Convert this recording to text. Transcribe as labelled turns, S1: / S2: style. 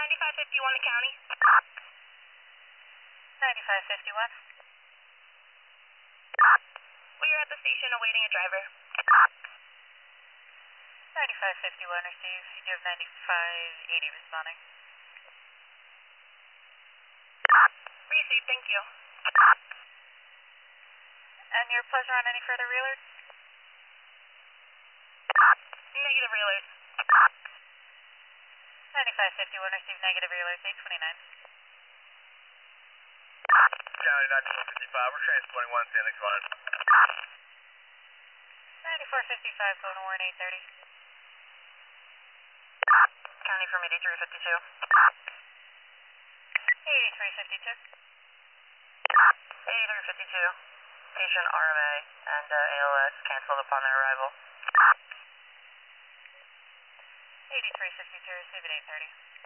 S1: 9551 the county.
S2: 9551.
S1: We are at the station awaiting a driver.
S2: 9551, receive. You have 9580 responding.
S1: Receive, thank you.
S2: And your pleasure on any further reelers?
S1: Negative reelers.
S2: 9551, receive negative reelers, 829.
S3: County 9455, we're transporting 1 San Luis Juan.
S2: 9455, going to Warren 830.
S1: County from 8352.
S2: 8352.
S1: 8352. Patient RMA and ALS canceled upon their arrival.
S2: 8352, receive at 830.